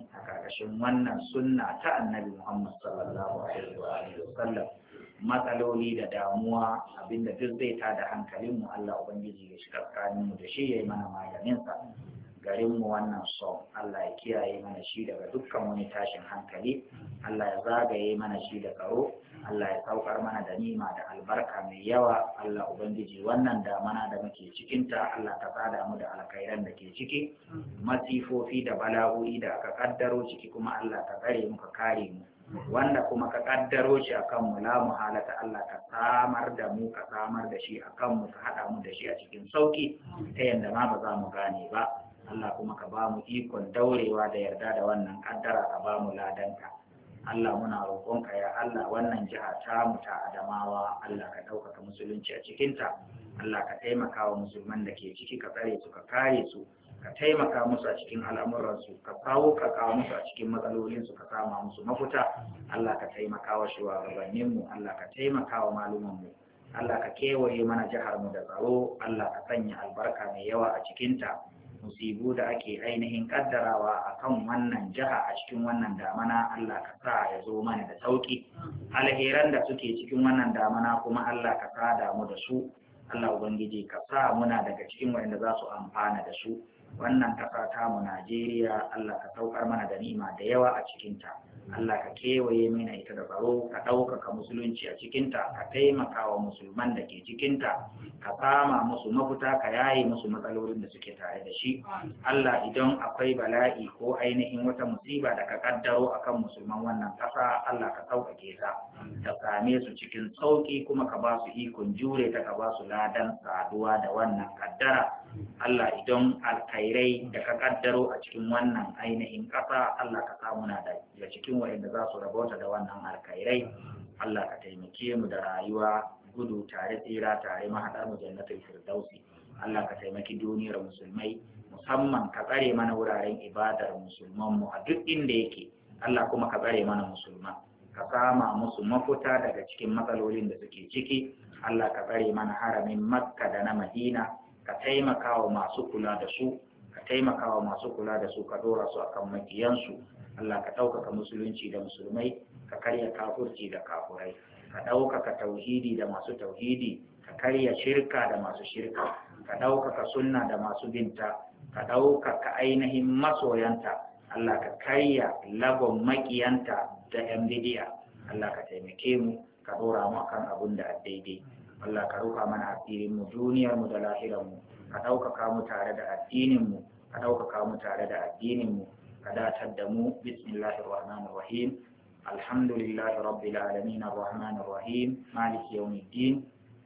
karkashin wannan sunna ta annabi Muhammad sallallahu alaihi wa alihi wasallam. Matsaloli da damuwa abinda duk zai tada hankalinmu Allah ubangiji ya shiga tsakaninmu da shi yayi mana maganinsa. Garinmu wannan son Allah ya kiyaye mana shi daga dukkan wani tashin hankali, Allah ya zagaye mana shi da tsaro, Allah ya saukar mana da nima da albarka mai yawa. Allah ubangiji wannan damana da muke cikinta Allah ta tsada mu da alkhairan da ke ciki, masifofi da bala'o'i da aka kaddaro ciki kuma Allah ta tsare mu ka kare mu, wanda kuma ka kaddaro shi akan mu la muhalata Allah ka samar da mu ka samar da shi akan mu ka hada mu da shi a cikin sauki ta yanda ma ba za mu gane ba. Allah kuma ka ba mu ikon daurewa da yarda da wannan kaddara ka ba mu ladanka. Allah muna roƙonka ya Allah wannan jiha ta mu ta Adamawa Allah ka ɗaukaka musulunci a cikinta, Allah ka taimaka wa musulman da ke ciki ka tsare su ka kare su, ka taimaka musu a cikin al'amuransu, ka kawo ka kawo musu a cikin matsalolinsu, ka sama musu mafuta. Allah ka taimaka wa shugabanninmu, Allah ka taimaka wa malumanmu, Allah ka kewaye mana jihar mu da tsaro, Allah ka sanya albarka mai yawa a cikinta. Musibu da ake ainihin kaddarawa a kan wannan jiha a cikin wannan damana Allah ka sa ya zo mana da sauki, alheran da suke cikin wannan damana kuma Allah ka sa damu da su. Allah ubangiji ka sa muna daga cikin waɗanda za su amfana da su. Wannan ƙasa ta mu Najeriya Allah ka saukar mana da ni'ima da yawa a cikinta, Allah ka kewaye mana ita da tsaro, ka ɗaukaka musulunci a cikinta, ka taimaka wa musulman da ke cikinta, ka sama musu mafuta, ka yaye musu matsalolin da suke tare da shi. Allah idan akwai bala'i ko ainihin wata musiba da ka kaddaro akan musulman wannan ƙasa Allah ka sauƙaƙe ta, ka same su cikin sauƙi kuma ka ba su ikon jure ta, ka ba su ladan saduwa da wannan kaddara. Allah idan alkhairai da ka kaddaro a cikin wannan ainihin ƙasa Allah ka samu na da cikin waɗanda za su rabauta da wannan alkhairai. Allah ka taimake mu da rayuwa gudu tare tsira tare mahaɗar mu jannatul firdausi. Allah ka taimaki duniyar musulmai, musamman ka tsare mana wuraren ibadar musulman mu a duk inda yake. Allah kuma ka tsare mana musulman, ka sama musu mafuta daga cikin matsalolin da suke ciki. Allah ka tsare mana haramin Makka da na Madina, ka taimaka wa masu kula da su, ka taimaka wa masu kula da su, ka dora su akan makiyansu. Allah ka ɗaukaka musulunci da musulmai, ka karya kafurci da kafurai, ka ɗaukaka tauhidi da masu tauhidi, ka karya shirka da masu shirka, ka ɗaukaka sunna da masu binta, ka ɗaukaka ainihin masoyanta. Allah ka karya lagon makiyanta da yan bidiya. Allah ka taimake mu, ka dora mu akan abun da daidai. Allah ka rufa mana asirin mu duniyar mu da lahirar mu, ka ɗaukaka mu tare da addinin mu, ka ɗaukaka mu tare da addinin mu, ka datar da mu. Bismillahir rahmanir rahim, alhamdulillahi rabbil alamin, arrahmanir rahim, maliki yawmiddin,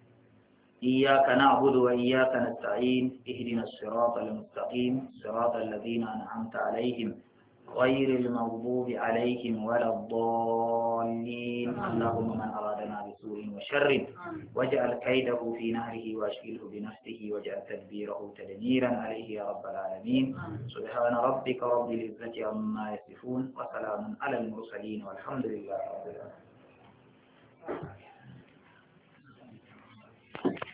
iyyaka na'budu wa iyyaka nasta'in, ihdinas siratal mustaqim, siratal ladzina an'amta alaihim غير المغضوب عليهم ولا الضالين. اللهم من أرادنا بسوء وشر واجعل كيده في نهره واشغله بنفسه واجعل تدبيره تدميرا عليه يا رب العالمين. سبحان ربك رب العزة عما يصفون وسلام على المرسلين والحمد لله رب العالمين.